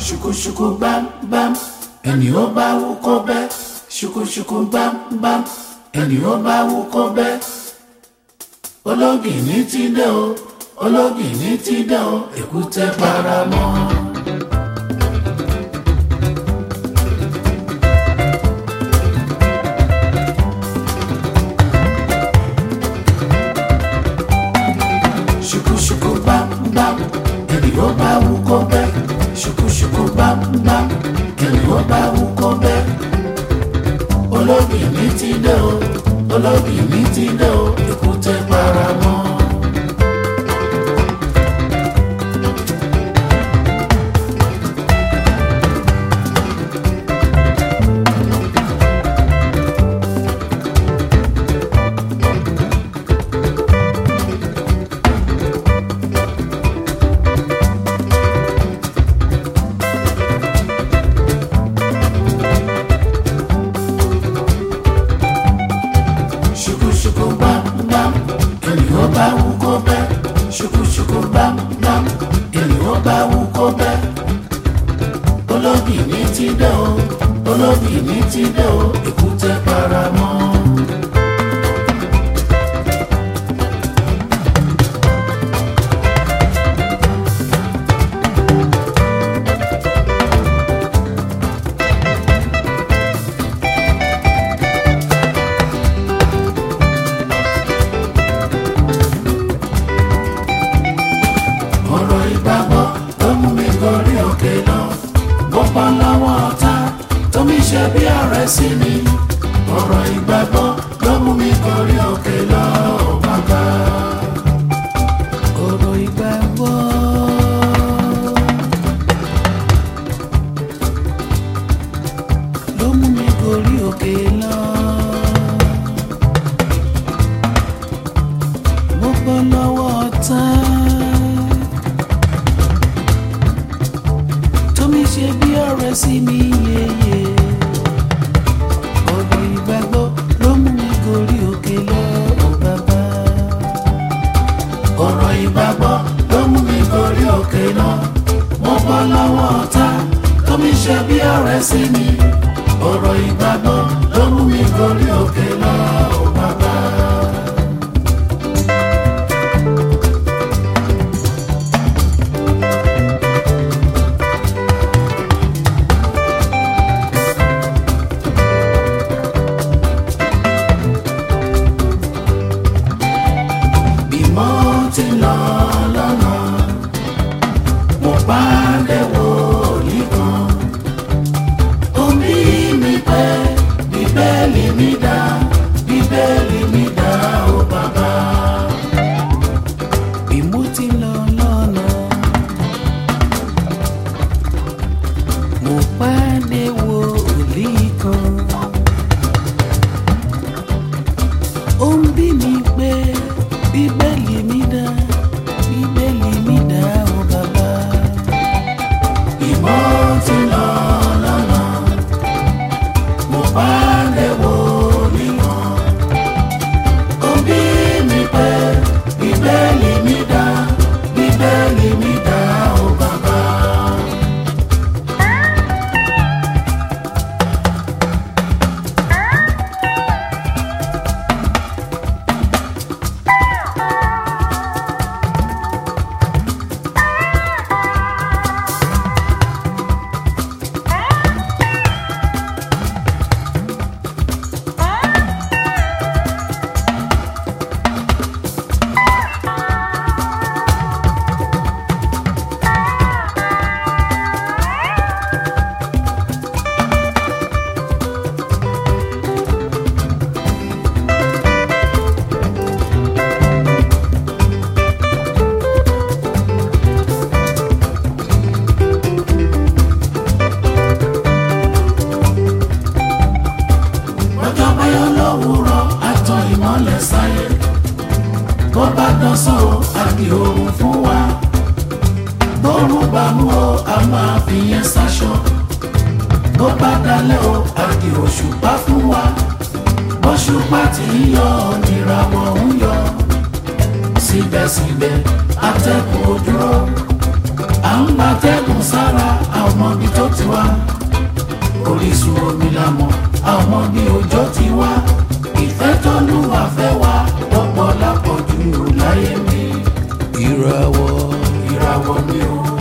ṣùkúṣùkú bámbám ẹni ó bá wú kó bẹ́ ṣùkúṣùkú bámbám ẹni ó bá wú kó bẹ́ ológìní ti dé o ológìní ti dé o èkúté paramọ́. ṣùkúṣùkú bámbám ẹni ó bá wú kó bẹ́ ṣùkúṣùkú bámbám ẹni ó bá wú kó bẹ́ ológìní ti dé o ológìní ti dé o èkúté paramọ́. ṣùkúṣùkú bámbám ẹni ó bá wú kó bẹ́ ṣùkúṣùkú bámbám ẹni ó bá wú kó bẹ́ ológìní ti dé o ológìní ti dé o èkúté paramọ́. Bọ́pọ̀ lọ́wọ́ ọ̀tá tó mi ṣe bí ọ̀rẹ́ sí mi ọ̀rọ̀ ìgbàgbọ́ ló mú mi gorí òkè lọ ò bàbá. ọ̀rọ̀ ìgbàgbọ́ ló mú mi gorí òkè lọ. Bọ́pọ̀ lọ́wọ́ ọ̀tá ṣe bí ọ̀rẹ́ sí mi yeye ọ̀rọ̀ ìgbàgbọ́ ló mú mi gorí òkè lọ ò bàbá. ọ̀rọ̀ ìgbàgbọ́ ló mú mi gorí òkè lọ mo bọ́ lọ́wọ́ ọ̀tá tó mi ṣe bí ọ̀rẹ́ sí mi ọ̀rọ̀ ìgbàgbọ́ ló mú mi gorí òkè lọ ò bàbá. Mo ti lọ lọ́nà mo pàdé wòlíì kan ó bí mi pé bíbélì mi dá ó bàbá. Bí mo ti lọ lọ́nà mo pàdé wòlíì kan ó bí mi pé bíbélì mi dá ó bàbá. Bí mo ti lọ lọ́nà mo pàdé wòlíì kan ó bí mi pé bíbélì mi dá ó bàbá. Bó bá dọ̀sán o àbí oòrùn fún wa bórùn bá mú o a máa fi yẹn ṣaṣọ bó bá dalẹ̀ o àbí òṣùpá fún wa bóṣùpá tí ń yọ níràwọ̀ ń yọ síbẹ̀síbẹ̀ atẹ́gùn ò dúró à ń gbatẹ́gùn sára àwọn ọmọge. mọ̀ àwọn bí òjò ti wá ìfẹ́ t'Olúwa fẹ́ wá lọ́pọ̀ lápọ̀jù láyé mi. ìràwọ̀ ìràwọ̀ mi ò.